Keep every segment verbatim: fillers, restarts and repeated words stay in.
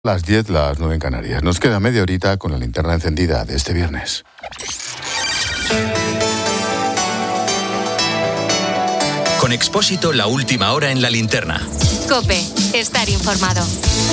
Las diez, las nueve en Canarias. Nos queda media horita con la linterna encendida de este viernes. Con Expósito, la última hora en la linterna. COPE, estar informado.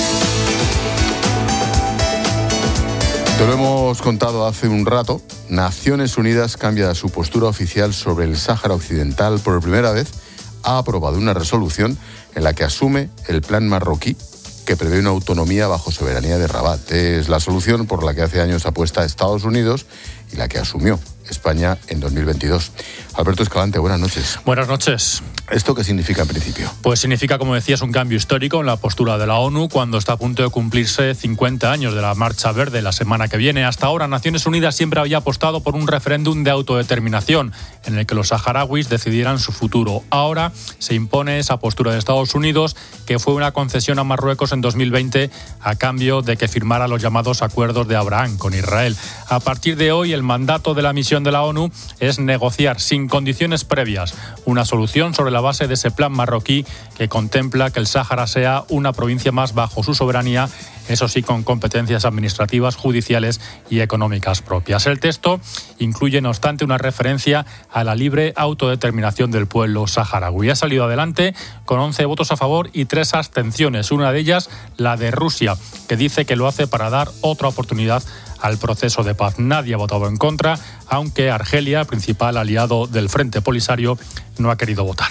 Te lo hemos contado hace un rato. Naciones Unidas cambia su postura oficial sobre el Sáhara Occidental. Por primera vez ha aprobado una resolución en la que asume el plan marroquí que prevé una autonomía bajo soberanía de Rabat. Es la solución por la que hace años apuesta Estados Unidos y la que asumió España en dos mil veintidós. Alberto Escalante, buenas noches. Buenas noches. ¿Esto qué significa en principio? Pues significa, como decías, un cambio histórico en la postura de la ONU cuando está a punto de cumplirse cincuenta años de la Marcha Verde la semana que viene. Hasta ahora, Naciones Unidas siempre había apostado por un referéndum de autodeterminación en el que los saharauis decidieran su futuro. Ahora se impone esa postura de Estados Unidos, que fue una concesión a Marruecos en dos mil veinte a cambio de que firmara los llamados acuerdos de Abraham con Israel. A partir de hoy, el mandato de la misión de la ONU es negociar sin condiciones previas una solución sobre la base de ese plan marroquí que contempla que el Sáhara sea una provincia más bajo su soberanía, eso sí, con competencias administrativas, judiciales y económicas propias. El texto incluye, no obstante, una referencia a la libre autodeterminación del pueblo saharaui. Ha salido adelante con once votos a favor y tres abstenciones, una de ellas la de Rusia, que dice que lo hace para dar otra oportunidad al proceso de paz. Nadie ha votado en contra, aunque Argelia, principal aliado del Frente Polisario, no ha querido votar.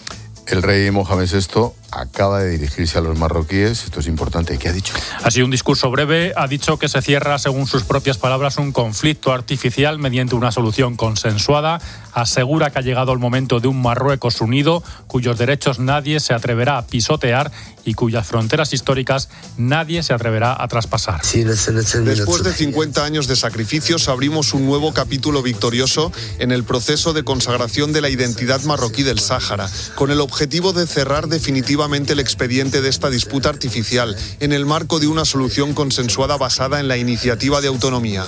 El rey Mohamed sexto acaba de dirigirse a los marroquíes. Esto es importante. ¿Qué ha dicho? Ha sido un discurso breve. Ha dicho que se cierra, según sus propias palabras, un conflicto artificial mediante una solución consensuada. Asegura que ha llegado el momento de un Marruecos unido, cuyos derechos nadie se atreverá a pisotear y cuyas fronteras históricas nadie se atreverá a traspasar. Después de cincuenta años de sacrificios, abrimos un nuevo capítulo victorioso en el proceso de consagración de la identidad marroquí del Sáhara, con el objetivo de cerrar definitivamente el expediente de esta disputa artificial en el marco de una solución consensuada basada en la iniciativa de autonomía.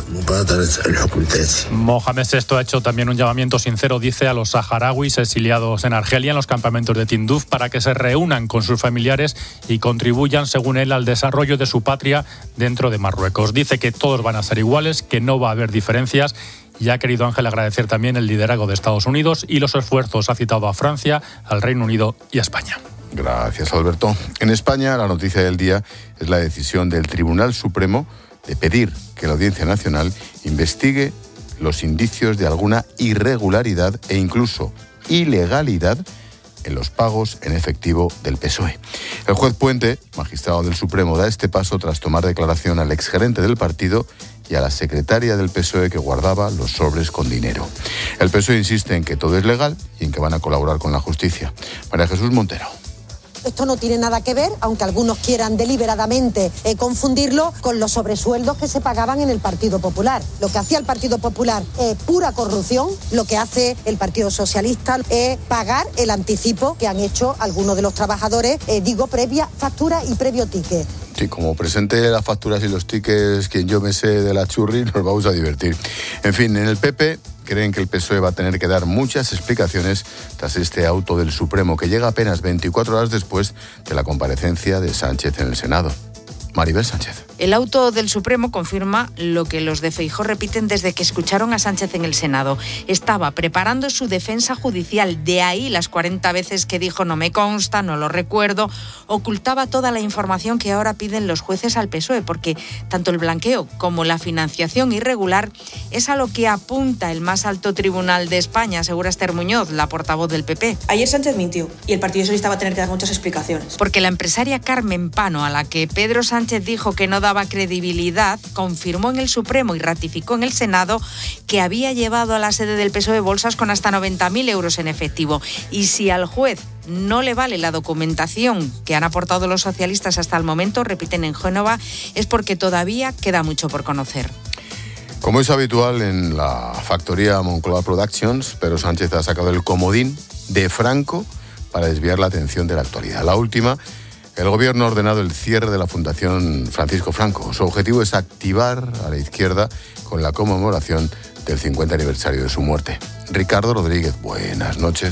Mohamed sexto ha hecho también un llamamiento sincero, dice, a los saharauis exiliados en Argelia, en los campamentos de Tinduf, para que se reúnan con sus familiares y contribuyan, según él, al desarrollo de su patria dentro de Marruecos. Dice que todos van a ser iguales, que no va a haber diferencias. Y ha querido Ángel agradecer también el liderazgo de Estados Unidos y los esfuerzos. Ha citado a Francia, al Reino Unido y a España. Gracias, Alberto. En España, la noticia del día es la decisión del Tribunal Supremo de pedir que la Audiencia Nacional investigue los indicios de alguna irregularidad e incluso ilegalidad en los pagos en efectivo del P S O E. El juez Puente, magistrado del Supremo, da este paso tras tomar declaración al exgerente del partido y a la secretaria del P S O E que guardaba los sobres con dinero. El P S O E insiste en que todo es legal y en que van a colaborar con la justicia. María Jesús Montero. Esto no tiene nada que ver, aunque algunos quieran deliberadamente eh, confundirlo con los sobresueldos que se pagaban en el Partido Popular. Lo que hacía el Partido Popular es pura corrupción, lo que hace el Partido Socialista es pagar el anticipo que han hecho algunos de los trabajadores, eh, digo, previa factura y previo ticket. Sí, como presente las facturas y los tickets, quien yo me sé de la churri, nos vamos a divertir. En fin, en el P P creen que el P S O E va a tener que dar muchas explicaciones tras este auto del Supremo, que llega apenas veinticuatro horas después de la comparecencia de Sánchez en el Senado. Maribel Sánchez. El auto del Supremo confirma lo que los de Feijóo repiten desde que escucharon a Sánchez en el Senado. Estaba preparando su defensa judicial, de ahí las cuarenta veces que dijo no me consta, no lo recuerdo. Ocultaba toda la información que ahora piden los jueces al P S O E, porque tanto el blanqueo como la financiación irregular es a lo que apunta el más alto tribunal de España, asegura Esther Muñoz, la portavoz del P P. Ayer Sánchez mintió y el Partido Socialista va a tener que dar muchas explicaciones. Porque la empresaria Carmen Pano, a la que Pedro Sánchez dijo que no daba credibilidad, confirmó en el Supremo y ratificó en el Senado que había llevado a la sede del P S O E bolsas con hasta noventa mil euros en efectivo. Y si al juez no le vale la documentación que han aportado los socialistas hasta el momento, repiten en Génova, es porque todavía queda mucho por conocer. Como es habitual en la factoría Moncloa Productions, Pedro Sánchez ha sacado el comodín de Franco para desviar la atención de la actualidad. La última, el gobierno ha ordenado el cierre de la Fundación Francisco Franco. Su objetivo es activar a la izquierda con la conmemoración del cincuenta aniversario de su muerte. Ricardo Rodríguez, buenas noches.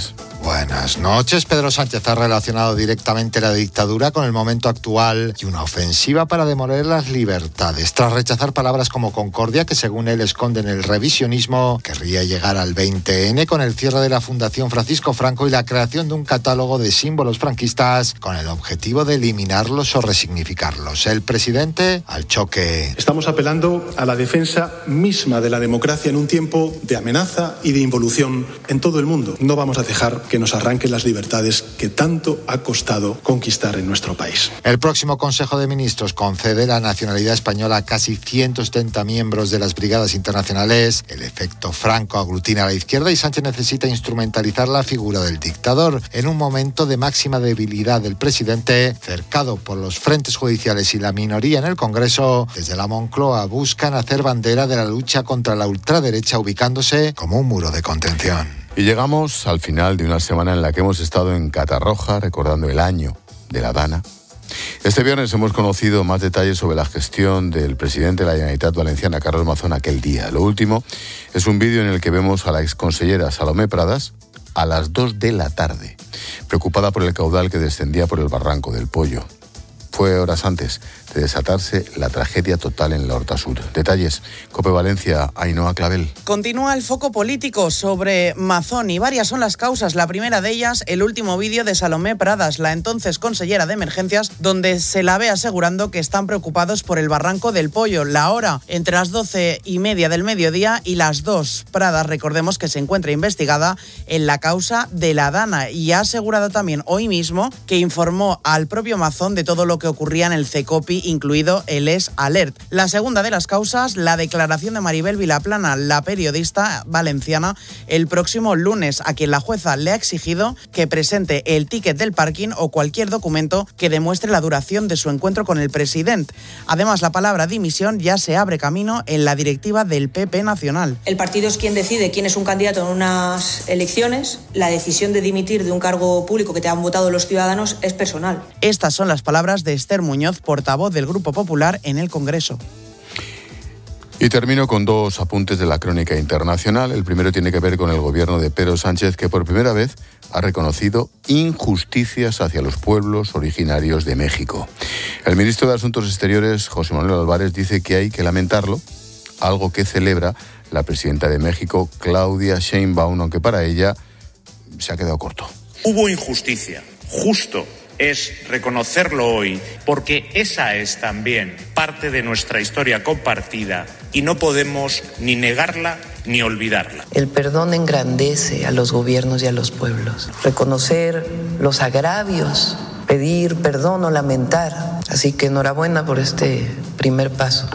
Buenas noches. Pedro Sánchez ha relacionado directamente la dictadura con el momento actual y una ofensiva para demoler las libertades. Tras rechazar palabras como concordia, que según él esconden el revisionismo, querría llegar al veinte ene con el cierre de la Fundación Francisco Franco y la creación de un catálogo de símbolos franquistas con el objetivo de eliminarlos o resignificarlos. El presidente al choque. Estamos apelando a la defensa misma de la democracia en un tiempo de amenaza y de involución en todo el mundo. No vamos a dejar que nos arranquen las libertades que tanto ha costado conquistar en nuestro país. El próximo Consejo de Ministros concede la nacionalidad española a casi ciento setenta miembros de las brigadas internacionales. El efecto Franco aglutina a la izquierda y Sánchez necesita instrumentalizar la figura del dictador en un momento de máxima debilidad del presidente, cercado por los frentes judiciales y la minoría en el Congreso. Desde la Moncloa buscan hacer bandera de la lucha contra la ultraderecha, ubicándose como un muro de contención. Y llegamos al final de una semana en la que hemos estado en Catarroja, recordando el año de la Dana. Este viernes hemos conocido más detalles sobre la gestión del presidente de la Generalitat Valenciana, Carlos Mazón, aquel día. Lo último es un vídeo en el que vemos a la exconsellera Salomé Pradas a las dos de la tarde, preocupada por el caudal que descendía por el barranco del Pollo. Fue horas antes de desatarse la tragedia total en la Horta Sur. Detalles, COPE Valencia, Ainhoa Clavel. Continúa el foco político sobre Mazón y varias son las causas. La primera de ellas, el último vídeo de Salomé Pradas, la entonces consellera de Emergencias, donde se la ve asegurando que están preocupados por el barranco del Pollo. La hora entre las doce y media del mediodía y las dos. Pradas, recordemos que se encuentra investigada en la causa de la Dana y ha asegurado también hoy mismo que informó al propio Mazón de todo lo que ocurría en el CECOPI, incluido el Es Alert. La segunda de las causas, la declaración de Maribel Vilaplana, la periodista valenciana, el próximo lunes, a quien la jueza le ha exigido que presente el ticket del parking o cualquier documento que demuestre la duración de su encuentro con el presidente. Además, la palabra dimisión ya se abre camino en la directiva del P P nacional. El partido es quien decide quién es un candidato en unas elecciones. La decisión de dimitir de un cargo público que te han votado los ciudadanos es personal. Estas son las palabras de Esther Muñoz, portavoz del Grupo Popular en el Congreso. Y termino con dos apuntes de la crónica internacional. El primero tiene que ver con el gobierno de Pedro Sánchez, que por primera vez ha reconocido injusticias hacia los pueblos originarios de México. El ministro de Asuntos Exteriores, José Manuel Álvarez, dice que hay que lamentarlo, algo que celebra la presidenta de México, Claudia Sheinbaum, aunque para ella se ha quedado corto. Hubo injusticia, justo es reconocerlo hoy, porque esa es también parte de nuestra historia compartida y no podemos ni negarla ni olvidarla. El perdón engrandece a los gobiernos y a los pueblos. Reconocer los agravios, pedir perdón o lamentar. Así que enhorabuena por este primer paso.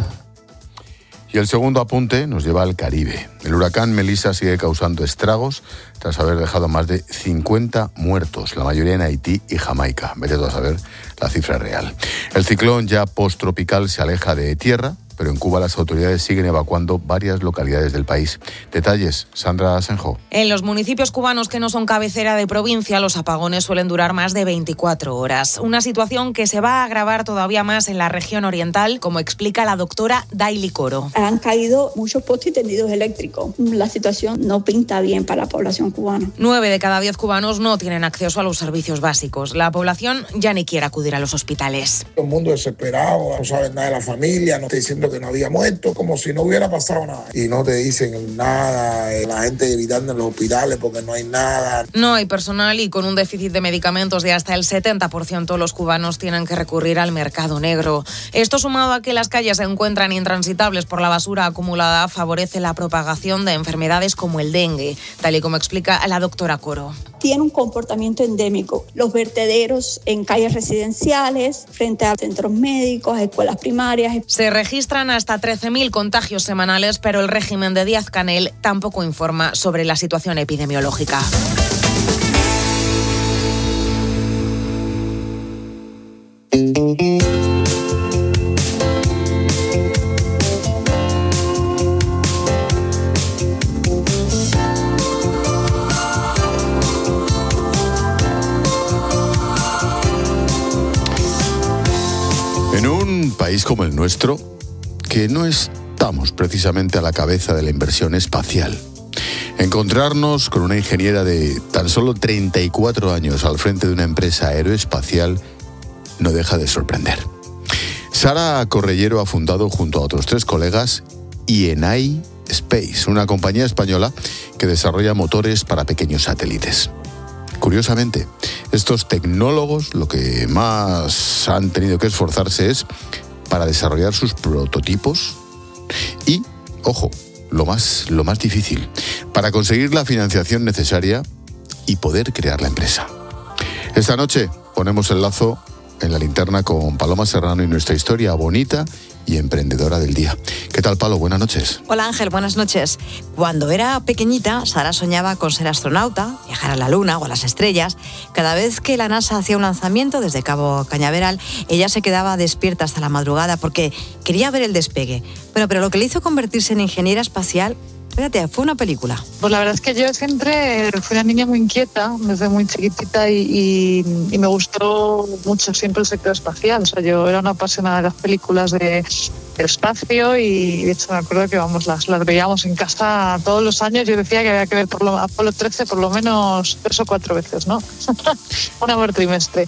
Y el segundo apunte nos lleva al Caribe. El huracán Melissa sigue causando estragos tras haber dejado más de cincuenta muertos, la mayoría en Haití y Jamaica. Vete tú a saber la cifra real. El ciclón ya posttropical se aleja de tierra, pero en Cuba las autoridades siguen evacuando varias localidades del país. Detalles, Sandra Asenjo. En los municipios cubanos que no son cabecera de provincia, los apagones suelen durar más de veinticuatro horas. Una situación que se va a agravar todavía más en la región oriental, como explica la doctora Daily Coro. Han caído muchos postes y tendidos eléctricos. La situación no pinta bien para la población cubana. Nueve de cada diez cubanos no tienen acceso a los servicios básicos. La población ya ni quiere acudir a los hospitales. Todo el mundo desesperado, no saben nada de la familia, no está diciendo que no había muerto, como si no hubiera pasado nada. Y no te dicen nada, la gente evitando en los hospitales porque no hay nada. No hay personal y con un déficit de medicamentos de hasta el setenta por ciento los cubanos tienen que recurrir al mercado negro. Esto sumado a que las calles se encuentran intransitables por la basura acumulada favorece la propagación de enfermedades como el dengue, tal y como explica la doctora Coro. Tiene un comportamiento endémico. Los vertederos en calles residenciales, frente a centros médicos, a escuelas primarias. Se registran hasta trece mil contagios semanales, pero el régimen de Díaz-Canel tampoco informa sobre la situación epidemiológica. En un país como el nuestro, que no estamos precisamente a la cabeza de la inversión espacial, Encontrarnos con una ingeniera de tan solo treinta y cuatro años al frente de una empresa aeroespacial no deja de sorprender. Sara Correllero ha fundado junto a otros tres colegas E N I Space, una compañía española que desarrolla motores para pequeños satélites. Curiosamente, estos tecnólogos lo que más han tenido que esforzarse es para desarrollar sus prototipos y, ojo, lo más, lo más difícil, para conseguir la financiación necesaria y poder crear la empresa. Esta noche ponemos el lazo en la linterna con Paloma Serrano y nuestra historia bonita y emprendedora del día. ¿Qué tal, Palo? Buenas noches. Hola, Ángel. Buenas noches. Cuando era pequeñita, Sara soñaba con ser astronauta, viajar a la Luna o a las estrellas. Cada vez que la NASA hacía un lanzamiento desde Cabo Cañaveral, ella se quedaba despierta hasta la madrugada porque quería ver el despegue. Bueno, pero lo que le hizo convertirse en ingeniera espacial, fíjate, fue una película. Pues la verdad es que yo siempre fui una niña muy inquieta, desde muy chiquitita, y, y, y me gustó mucho siempre el sector espacial. O sea, yo era una apasionada de las películas de, del espacio y de hecho me acuerdo que vamos, las, las veíamos en casa todos los años. Yo decía que había que ver por lo, Apolo trece por lo menos tres o cuatro veces, ¿no? Una por trimestre.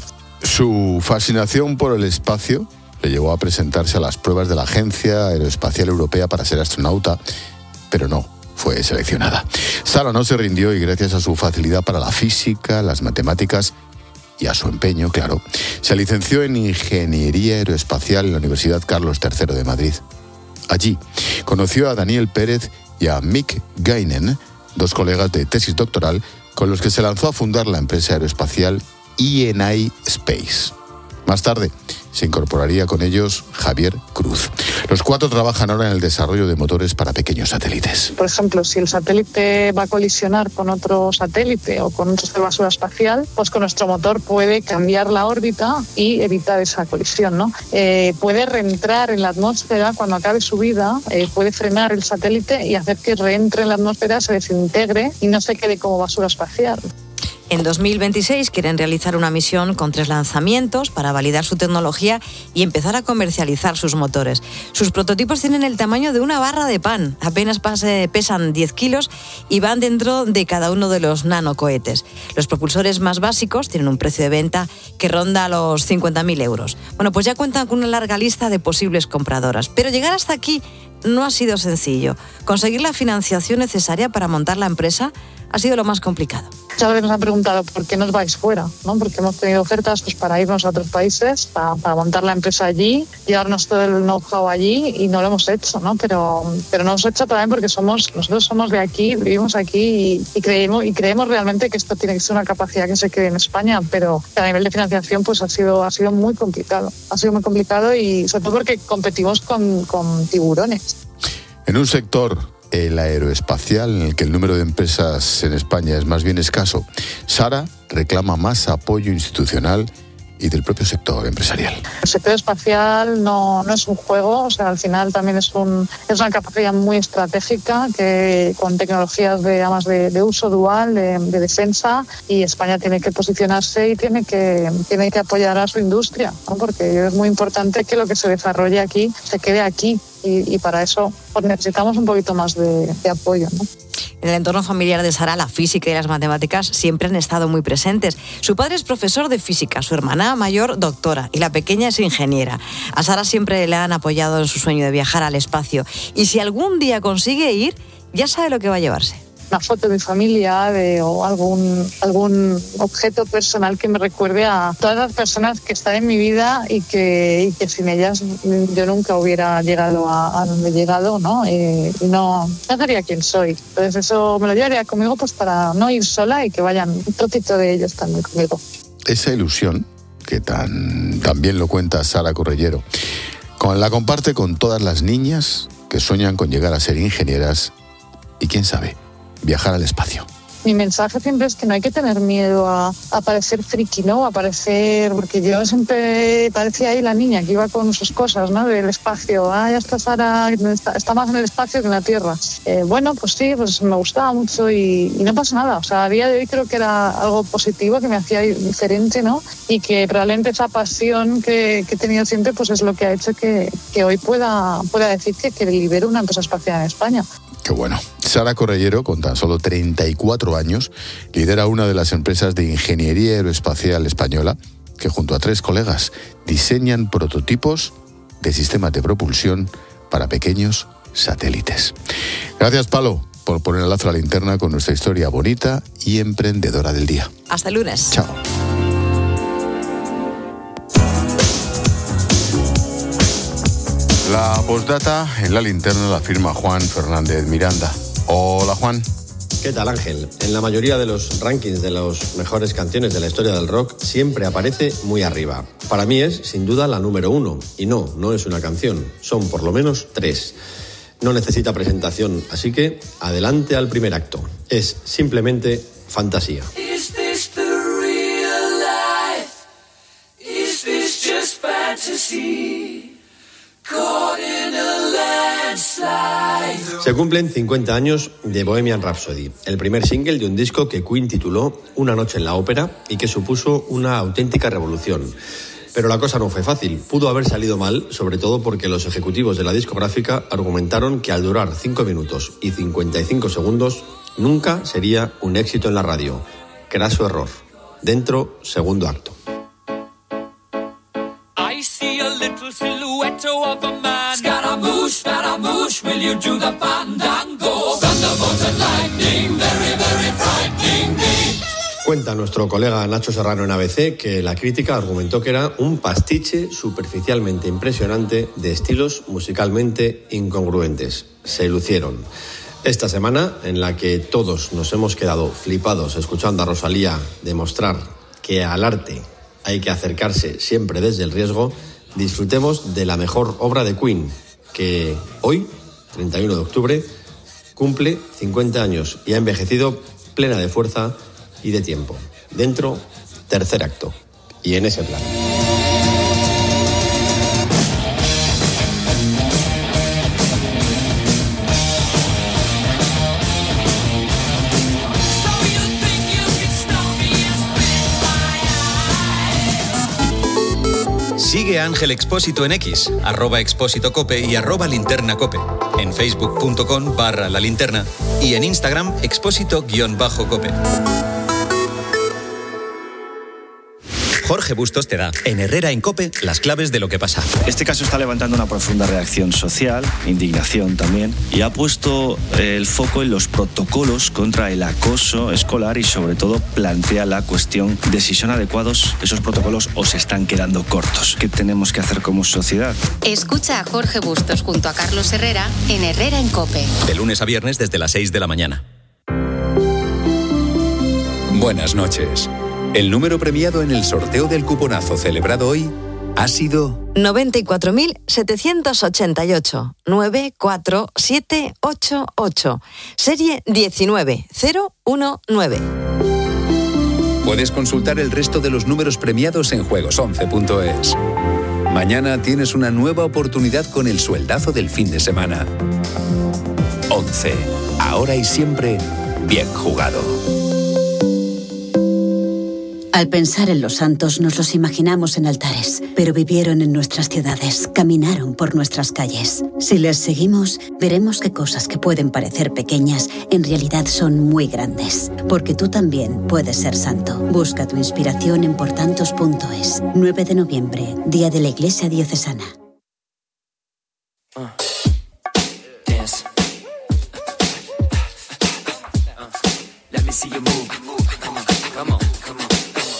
Su fascinación por el espacio le llevó a presentarse a las pruebas de la Agencia Aeroespacial Europea para ser astronauta, pero no fue seleccionada. Sara no se rindió y gracias a su facilidad para la física, las matemáticas y a su empeño, claro, se licenció en Ingeniería Aeroespacial en la Universidad Carlos tercero de Madrid. Allí conoció a Daniel Pérez y a Mick Guinen, dos colegas de tesis doctoral con los que se lanzó a fundar la empresa aeroespacial E N I Space. Más tarde se incorporaría con ellos Javier Cruz. Los cuatro trabajan ahora en el desarrollo de motores para pequeños satélites. Por ejemplo, si el satélite va a colisionar con otro satélite o con otra basura espacial, pues con nuestro motor puede cambiar la órbita y evitar esa colisión, ¿no? Eh, puede reentrar en la atmósfera cuando acabe su vida, eh, puede frenar el satélite y hacer que reentre en la atmósfera, se desintegre y no se quede como basura espacial. En dos mil veintiséis quieren realizar una misión con tres lanzamientos para validar su tecnología y empezar a comercializar sus motores. Sus prototipos tienen el tamaño de una barra de pan, apenas pesan diez kilos y van dentro de cada uno de los nanocohetes. Los propulsores más básicos tienen un precio de venta que ronda los cincuenta mil euros. Bueno, pues ya cuentan con una larga lista de posibles compradoras, pero llegar hasta aquí no ha sido sencillo. Conseguir la financiación necesaria para montar la empresa ha sido lo más complicado. Muchas veces nos han preguntado por qué nos vais fuera, ¿no? Porque hemos tenido ofertas pues, para irnos a otros países, para, para montar la empresa allí, llevarnos todo el know-how allí y no lo hemos hecho, ¿no? Pero, pero no lo hemos hecho también porque somos, nosotros somos de aquí, vivimos aquí y, y, creemos, y creemos realmente que esto tiene que ser una capacidad que se quede en España, pero a nivel de financiación pues ha sido, ha sido muy complicado. Ha sido muy complicado y sobre todo porque competimos con, con tiburones. En un sector, el aeroespacial, en el que el número de empresas en España es más bien escaso, Sara reclama más apoyo institucional y del propio sector empresarial. El sector espacial no, no es un juego, o sea, al final también es, un, es una capacidad muy estratégica que con tecnologías de, además de, de uso dual, de, de defensa, y España tiene que posicionarse y tiene que, tiene que apoyar a su industria, ¿no? Porque es muy importante que lo que se desarrolle aquí se quede aquí y, y para eso pues necesitamos un poquito más de, de apoyo, ¿no? En el entorno familiar de Sara, la física y las matemáticas siempre han estado muy presentes. Su padre es profesor de física, su hermana mayor doctora y la pequeña es ingeniera. A Sara siempre le han apoyado en su sueño de viajar al espacio y si algún día consigue ir, ya sabe lo que va a llevarse. Una foto de mi familia de, o algún, algún objeto personal que me recuerde a todas las personas que están en mi vida y que, y que sin ellas yo nunca hubiera llegado a, a donde he llegado, ¿no? Eh, no, no sería quien soy. Entonces eso me lo llevaría conmigo pues para no ir sola y que vayan un trocito de ellos también conmigo. Esa ilusión, que tan, también lo cuenta Sara Correllero, con, la comparte con todas las niñas que sueñan con llegar a ser ingenieras y, quién sabe, viajar al espacio. Mi mensaje siempre es que no hay que tener miedo a, a parecer friki, ¿no? A parecer, porque yo siempre parecía ahí la niña que iba con sus cosas, ¿no? Del espacio. Ah, ya está Sara, está, está más en el espacio que en la Tierra. Eh, bueno, pues sí, pues me gustaba mucho y, y no pasa nada. O sea, a día de hoy creo que era algo positivo, que me hacía diferente, ¿no? Y que probablemente esa pasión que, que he tenido siempre, pues es lo que ha hecho que, que hoy pueda, pueda decir que, que lidero una empresa espacial en España. Qué bueno. Sara Correllero, con tan solo treinta y cuatro años, lidera una de las empresas de ingeniería aeroespacial española que junto a tres colegas diseñan prototipos de sistemas de propulsión para pequeños satélites. Gracias, Palo, por poner el lazo a la linterna con nuestra historia bonita y emprendedora del día. Hasta el lunes. Chao. La postdata en la linterna la firma Juan Fernández Miranda. Hola, Juan. ¿Qué tal, Ángel? En la mayoría de los rankings de las mejores canciones de la historia del rock siempre aparece muy arriba. Para mí es, sin duda, la número uno. Y no, no es una canción. Son por lo menos tres. No necesita presentación, así que adelante al primer acto. Es simplemente fantasía. Is this the real life? Is this just fantasy? Caught in a landslide. Se cumplen cincuenta años de Bohemian Rhapsody, el primer single de un disco que Queen tituló Una noche en la ópera y que supuso una auténtica revolución. Pero la cosa no fue fácil, pudo haber salido mal, sobre todo porque los ejecutivos de la discográfica argumentaron que al durar cinco minutos y cincuenta y cinco segundos nunca sería un éxito en la radio. Craso error. Dentro, segundo acto. I see a little silhouette of a man. Scaramouche, Scaramouche, will you do the fandango? Thunderbolt and lightning, very, very frightening me. Cuenta nuestro colega Nacho Serrano en A B C que la crítica argumentó que era un pastiche superficialmente impresionante de estilos musicalmente incongruentes. Se lucieron. Esta semana, en la que todos nos hemos quedado flipados escuchando a Rosalía demostrar que al arte hay que acercarse siempre desde el riesgo, disfrutemos de la mejor obra de Queen, que hoy, treinta y uno de octubre, cumple cincuenta años y ha envejecido plena de fuerza y de tiempo. Dentro, tercer acto. Y en ese plan. Sigue a Ángel Expósito en X, arroba Expósito Cope y arroba Linterna Cope, en facebook.com barra la linterna y en Instagram Expósito-Cope. Jorge Bustos te da, en Herrera en Cope, las claves de lo que pasa. Este caso está levantando una profunda reacción social, indignación también, y ha puesto el foco en los protocolos contra el acoso escolar y sobre todo plantea la cuestión de si son adecuados esos protocolos o se están quedando cortos. ¿Qué tenemos que hacer como sociedad? Escucha a Jorge Bustos junto a Carlos Herrera en Herrera en Cope. De lunes a viernes desde las seis de la mañana. Buenas noches. El número premiado en el sorteo del cuponazo celebrado hoy ha sido noventa y cuatro mil setecientos ochenta y ocho, nueve cuatro siete ocho ocho, serie diecinueve cero diecinueve. Puedes consultar el resto de los números premiados en juegos once punto es. Mañana tienes una nueva oportunidad con el sueldazo del fin de semana. once. Ahora y siempre, bien jugado. Al pensar en los santos nos los imaginamos en altares, pero vivieron en nuestras ciudades, caminaron por nuestras calles. Si les seguimos, veremos que cosas que pueden parecer pequeñas en realidad son muy grandes, porque tú también puedes ser santo. Busca tu inspiración en portantos punto es. nueve de noviembre, Día de la Iglesia Diocesana. Uh, dance. Uh, let me see you move. Come on, come on, come on.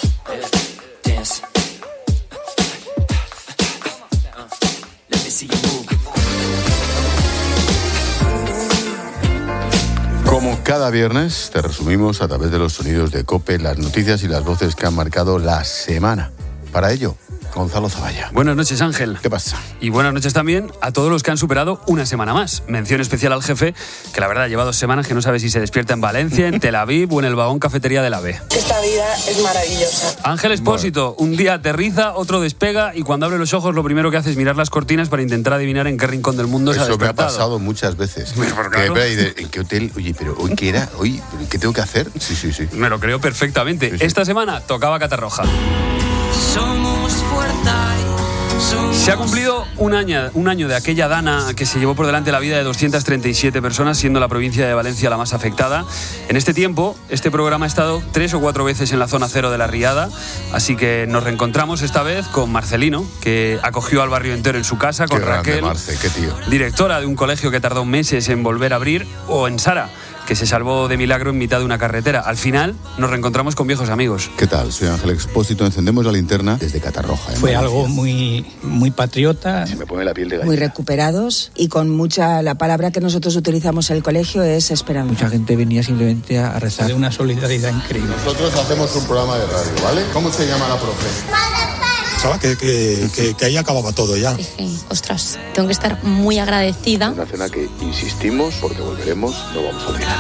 Como cada viernes, te resumimos a través de los sonidos de COPE las noticias y las voces que han marcado la semana. Para ello, Gonzalo Zavalla. Buenas noches, Ángel. ¿Qué pasa? Y buenas noches también a todos los que han superado una semana más. Mención especial al jefe, que la verdad lleva dos semanas que no sabe si se despierta en Valencia, en Tel Aviv o en el vagón cafetería del AVE. Esta vida es maravillosa. Ángel Expósito, un día aterriza, otro despega y cuando abre los ojos lo primero que hace es mirar las cortinas para intentar adivinar en qué rincón del mundo se ha despertado. Eso me ha pasado muchas veces. Claro. Que, de, ¿En qué hotel? Oye, pero ¿hoy qué era? ¿Hoy qué tengo que hacer? Sí, sí, sí. Me lo creo perfectamente. Sí, sí. Esta semana tocaba Catarroja. Somos fuerza y Se ha cumplido un año, un año de aquella dana que se llevó por delante la vida de doscientas treinta y siete personas, siendo la provincia de Valencia la más afectada. En este tiempo, este programa ha estado tres o cuatro veces en la zona cero de la Riada, así que nos reencontramos esta vez con Marcelino, que acogió al barrio entero en su casa, con qué grande, Raquel, Marce, qué tío. directora de un colegio que tardó meses en volver a abrir, o en Sara, que se salvó de milagro en mitad de una carretera. Al final, nos reencontramos con viejos amigos. ¿Qué tal? Soy Ángel Expósito. Encendemos la linterna desde Catarroja. Fue algo muy, muy patriota. Se me pone la piel de gallina. Muy recuperados y con mucha... La palabra que nosotros utilizamos en el colegio es esperanza. Mucha gente venía simplemente a rezar. De una solidaridad increíble. Nosotros hacemos un programa de radio, ¿vale? ¿Cómo se llama la profe? Pensaba que, que, que, que ahí acababa todo ya. Dije, ostras, tengo que estar muy agradecida. Una cena que insistimos, porque volveremos, no vamos a olvidar.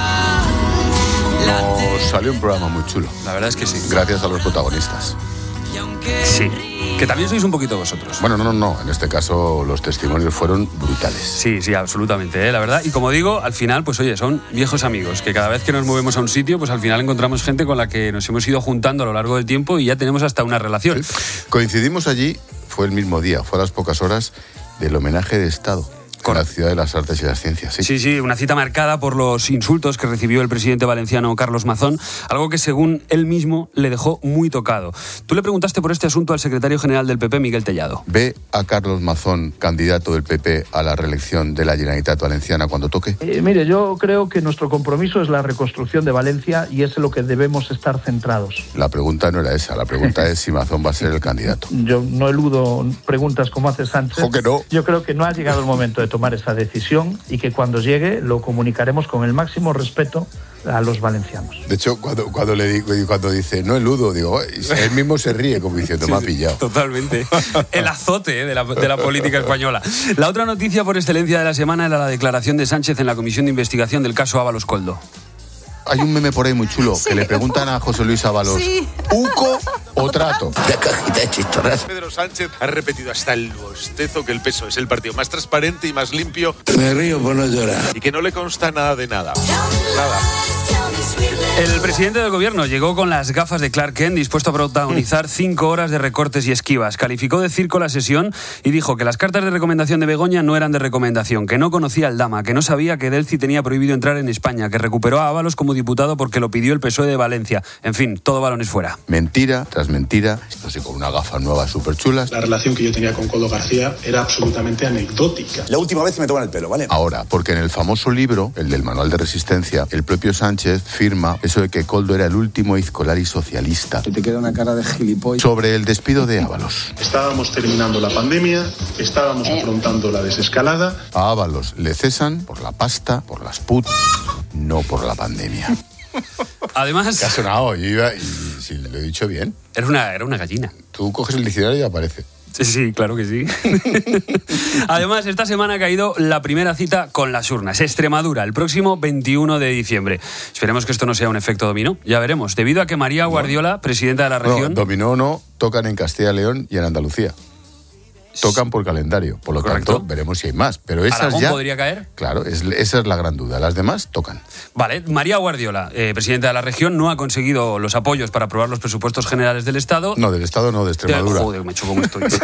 Nos salió un programa muy chulo. La verdad es que sí. Gracias a los protagonistas. Sí, que también sois un poquito vosotros. Bueno, no, no, no. En este caso los testimonios fueron brutales. Sí, sí, absolutamente, ¿eh? La verdad. Y como digo, al final, pues oye, son viejos amigos, que cada vez que nos movemos a un sitio, pues al final encontramos gente con la que nos hemos ido juntando a lo largo del tiempo y ya tenemos hasta una relación. Sí. Coincidimos allí, fue el mismo día, fue a las pocas horas del homenaje de Estado. Con la Ciudad de las Artes y las Ciencias, sí. Sí, sí, una cita marcada por los insultos que recibió el presidente valenciano Carlos Mazón, algo que según él mismo le dejó muy tocado. Tú le preguntaste por este asunto al secretario general del P P, Miguel Tellado. ¿Ve a Carlos Mazón, candidato del P P a la reelección de la Generalitat Valenciana cuando toque? Eh, mire, yo creo que nuestro compromiso es la reconstrucción de Valencia y es en lo que debemos estar centrados. La pregunta no era esa, la pregunta es si Mazón va a ser el candidato. Yo no eludo preguntas como hace Sánchez. ¿O que no? Yo creo que no ha llegado el momento de tomar esa decisión y que cuando llegue lo comunicaremos con el máximo respeto a los valencianos. De hecho, cuando, cuando le digo, cuando dice no eludo, digo, él mismo se ríe como diciendo, sí, me ha pillado. Totalmente. El azote de la, de la política española. La otra noticia por excelencia de la semana era la declaración de Sánchez en la comisión de investigación del caso Ábalos Coldo. Hay un meme por ahí muy chulo, sí, que le preguntan a José Luis Ábalos, sí, ¿uco o trato? La cajita de chistorras. Pedro Sánchez ha repetido hasta el bostezo que el P S O E es el partido más transparente y más limpio. Me río por no llorar. Y que no le consta nada de nada. Nada. El presidente del gobierno llegó con las gafas de Clark Kent, dispuesto a protagonizar cinco horas de recortes y esquivas. Calificó de circo la sesión y dijo que las cartas de recomendación de Begoña no eran de recomendación, que no conocía al Dama, que no sabía que Delci tenía prohibido entrar en España, que recuperó a Ábalos como diputado porque lo pidió el P S O E de Valencia. En fin, todo balones fuera. Mentira tras mentira, no sé, con unas gafas nuevas súper chulas. La relación que yo tenía con Coldo García era absolutamente anecdótica. La última vez que me toman el pelo, ¿vale? Ahora, porque en el famoso libro, el del Manual de Resistencia, el propio Sánchez firma eso de que Coldo era el último izcolari socialista. Que te queda una cara de gilipollas. Sobre el despido de Ábalos. Estábamos terminando la pandemia, estábamos eh. afrontando la desescalada. A Ábalos le cesan por la pasta, por las put, no por la pandemia. Además... ¿Qué ha sonado? Yo iba, y si lo he dicho bien. Era una, era una gallina. Tú coges el diccionario y aparece. Sí, sí, claro que sí. Además, esta semana ha caído la primera cita con las urnas. Extremadura, el próximo veintiuno de diciembre. Esperemos que esto no sea un efecto dominó. Ya veremos. Debido a que María Guardiola, presidenta de la región... No, dominó no, tocan en Castilla y León y en Andalucía. Tocan por calendario, por lo Correcto. tanto veremos si hay más, pero esas ¿Aragón ya podría caer? Claro, es, esa es la gran duda. Las demás tocan. Vale, María Guardiola, eh, presidenta de la región, no ha conseguido los apoyos para aprobar los presupuestos generales del Estado. No, del Estado no, de Extremadura. De, joder, me choco como estoy.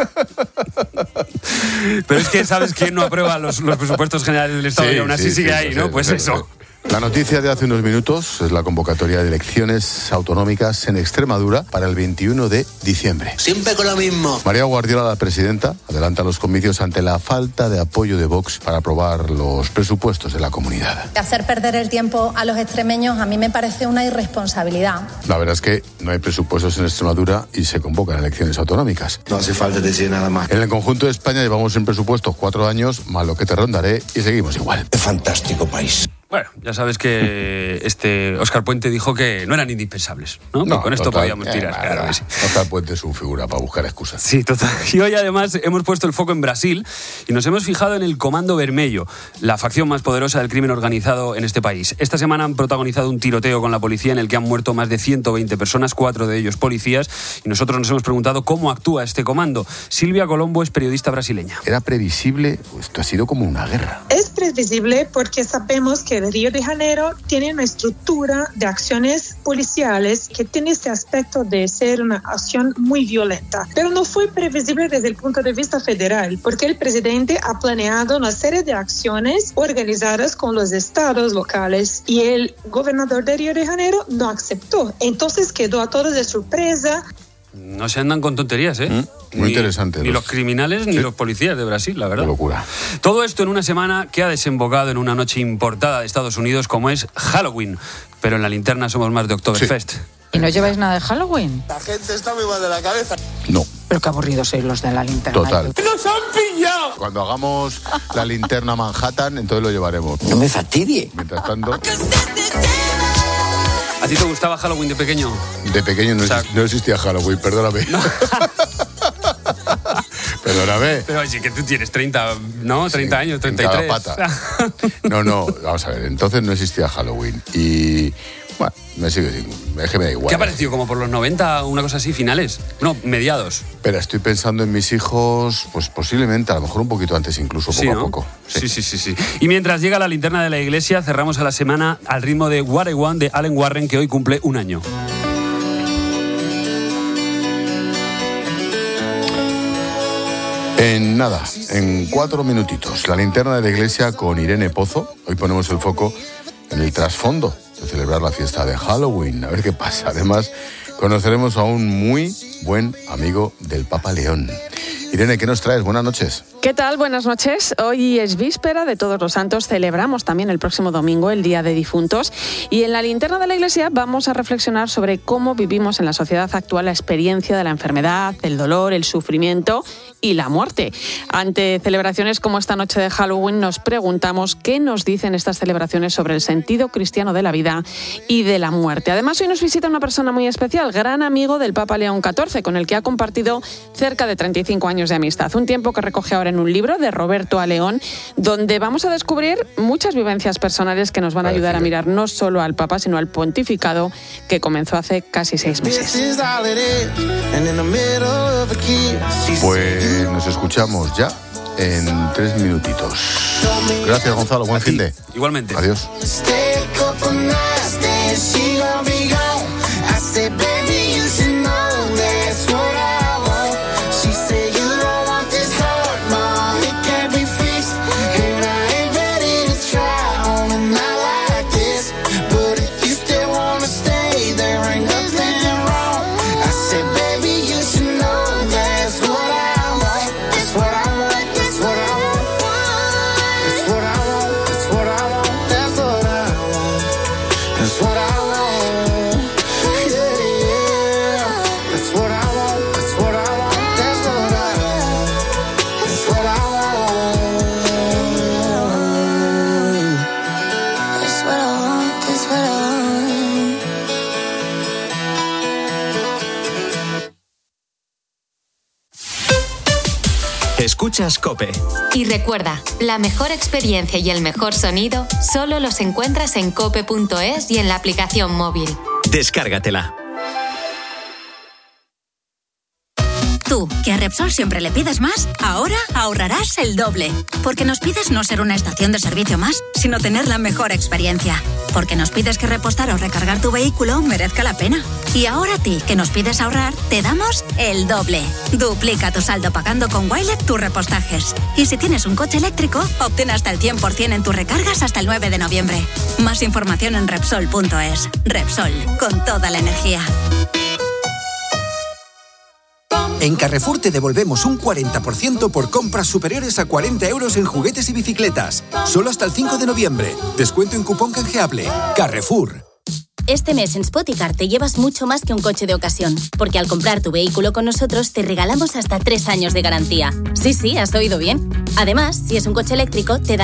Pero es que ¿sabes quién no aprueba los, los presupuestos generales del Estado? Sí, y aún así sí, sigue sí, ahí, ¿no? Sí, pues sí, eso. Sí. La noticia de hace unos minutos es la convocatoria de elecciones autonómicas en Extremadura para el veintiuno de diciembre. Siempre con lo mismo. María Guardiola, la presidenta, adelanta los comicios ante la falta de apoyo de Vox para aprobar los presupuestos de la comunidad. Hacer perder el tiempo a los extremeños a mí me parece una irresponsabilidad. La verdad es que no hay presupuestos en Extremadura y se convocan elecciones autonómicas. No hace falta decir nada más. En el conjunto de España llevamos en presupuestos cuatro años, más lo que te rondaré, y seguimos igual. Es fantástico país. Bueno, ya sabes que este Óscar Puente dijo que no eran indispensables, ¿no? no con esto total, podíamos tirar, eh, claro que sí. Óscar Puente es un figura para buscar excusas. Sí, total. Y hoy además hemos puesto el foco en Brasil y nos hemos fijado en el Comando Vermelho, la facción más poderosa del crimen organizado en este país. Esta semana han protagonizado un tiroteo con la policía en el que han muerto más de ciento veinte personas, cuatro de ellos policías, y nosotros nos hemos preguntado cómo actúa este comando. Silvia Colombo es periodista brasileña. Era previsible, esto ha sido como una guerra. Es previsible porque sabemos que el Río de Janeiro tiene una estructura de acciones policiales que tiene ese aspecto de ser una acción muy violenta. Pero no fue previsible desde el punto de vista federal, porque el presidente ha planeado una serie de acciones organizadas con los estados locales y el gobernador de Río de Janeiro no aceptó. Entonces quedó a todos de sorpresa. No se andan con tonterías, ¿eh? Mm, muy ni, interesante. Ni los, los criminales ni sí. los policías de Brasil, la verdad. Qué locura. Todo esto en una semana que ha desembocado en una noche importada de Estados Unidos como es Halloween. Pero en la linterna somos más de Oktoberfest. Sí. ¿Y no lleváis nada de Halloween? La gente está muy mal de la cabeza. No. Pero qué aburridos sois los de la linterna. Total. ¡Nos han pillado! Cuando hagamos la linterna Manhattan, entonces lo llevaremos. No me fastidie. Mientras tanto... ¿A ti te gustaba Halloween de pequeño? De pequeño no, o sea, no existía Halloween, perdóname. No. Perdóname. Pero oye, que tú tienes treinta, ¿no? treinta sí, años, treinta y tres. En cada pata. No, no, vamos a ver, entonces no existía Halloween. Y... Bueno, me sigue, es que me da igual. ¿Qué ha parecido? ¿Como por los noventa, una cosa así, finales? No, mediados. Pero estoy pensando en mis hijos, pues posiblemente, a lo mejor un poquito antes incluso, poco sí, ¿no? a poco. Sí. sí, sí, sí, sí. Y mientras llega la linterna de la iglesia, cerramos a la semana al ritmo de What I Want de Alan Warren, que hoy cumple un año. En nada, en cuatro minutitos, la linterna de la iglesia con Irene Pozo. Hoy ponemos el foco en el trasfondo de celebrar la fiesta de Halloween. A ver qué pasa. Además, conoceremos a un muy buen amigo del Papa León. Irene, ¿qué nos traes? Buenas noches. ¿Qué tal? Buenas noches. Hoy es víspera de Todos los Santos. Celebramos también el próximo domingo el Día de Difuntos. Y en la linterna de la iglesia vamos a reflexionar sobre cómo vivimos en la sociedad actual la experiencia de la enfermedad, el dolor, el sufrimiento y la muerte. Ante celebraciones como esta noche de Halloween nos preguntamos qué nos dicen estas celebraciones sobre el sentido cristiano de la vida y de la muerte. Además, hoy nos visita una persona muy especial, gran amigo del Papa León catorce, con el que ha compartido cerca de treinta y cinco años de amistad. Un tiempo que recoge ahora en un libro de Roberto A. León, donde vamos a descubrir muchas vivencias personales que nos van a ayudar a mirar no solo al Papa, sino al pontificado que comenzó hace casi seis meses. Pues nos escuchamos ya en tres minutitos. Gracias, Gonzalo. Buen fin de. Igualmente. Adiós. Escuchas COPE. Y recuerda, la mejor experiencia y el mejor sonido solo los encuentras en cope punto es y en la aplicación móvil. Descárgatela. Tú, que a Repsol siempre le pides más, ahora ahorrarás el doble. Porque nos pides no ser una estación de servicio más, sino tener la mejor experiencia. Porque nos pides que repostar o recargar tu vehículo merezca la pena. Y ahora a ti, que nos pides ahorrar, te damos el doble. Duplica tu saldo pagando con Wilet tus repostajes. Y si tienes un coche eléctrico, obtén hasta el cien por ciento en tus recargas hasta el nueve de noviembre. Más información en Repsol punto es. Repsol, con toda la energía. En Carrefour te devolvemos un cuarenta por ciento por compras superiores a cuarenta euros en juguetes y bicicletas. Solo hasta el cinco de noviembre. Descuento en cupón canjeable. Carrefour. Este mes en Spoticar te llevas mucho más que un coche de ocasión, porque al comprar tu vehículo con nosotros te regalamos hasta tres años de garantía. Sí, sí, has oído bien. Además, si es un coche eléctrico, te da